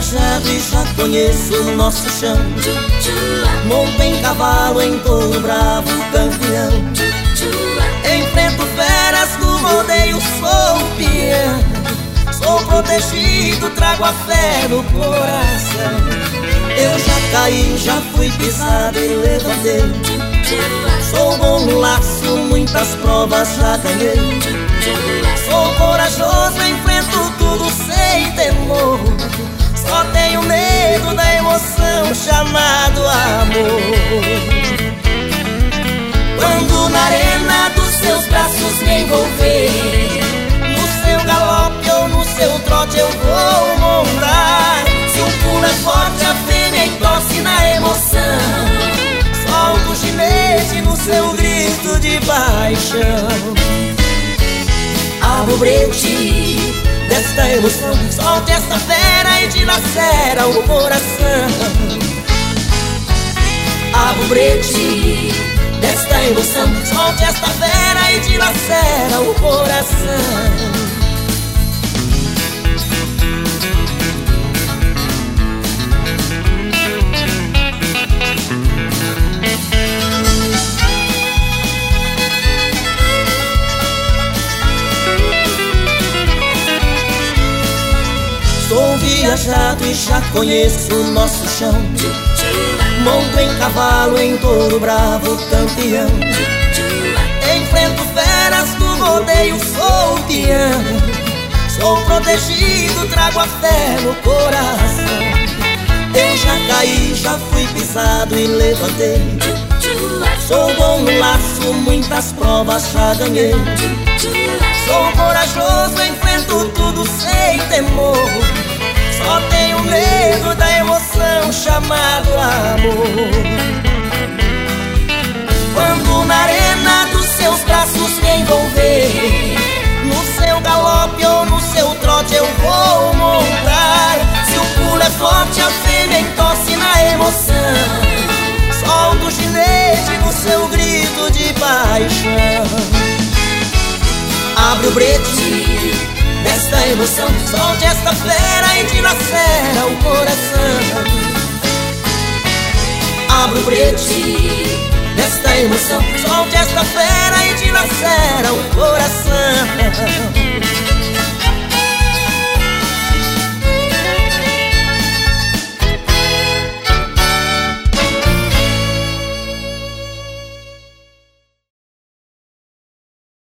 viajado e já conheço o nosso chão. Monto em cavalo, em touro bravo, campeão. Enfrento feras do rodeio, sou o peão. Sou protegido, trago a fé no coração. Eu já caí, já fui pisado e levantei. Sou bom no laço, muitas provas já ganhei. Sou corajoso, enfrento tudo sem temor. Só tenho medo da emoção chamado amor. Quando na arena dos seus braços me envolver, no seu galope ou no seu trote eu vou montar. Se o pulo é forte, a fêmea entorce na emoção. Solto o ginete no seu grito de paixão. Abro o brete desta emoção, solte esta fera e dilacera o coração. Abro o brete desta emoção, solte esta fera e dilacera o coração. Sou viajado e já conheço o nosso chão. Monto em cavalo, em touro bravo, campeão. Enfrento feras do rodeio, sou o peão. Sou protegido, trago a fé no coração. Eu já caí, já fui pisado e levantei. Sou bom no laço, muitas provas já ganhei. Sou corajoso, enfrento tudo sem temor. Só tenho medo da emoção chamado amor. Quando na arena dos seus braços me envolver, no seu galope ou no seu trote eu vou montar. Se o pulo é forte, a fêmea entorce na emoção. Solto o ginete no seu grito de paixão. Abre o brete desta emoção, solte esta fera e dilacera o coração. Abre o brete desta emoção, solte esta fera e dilacera o coração.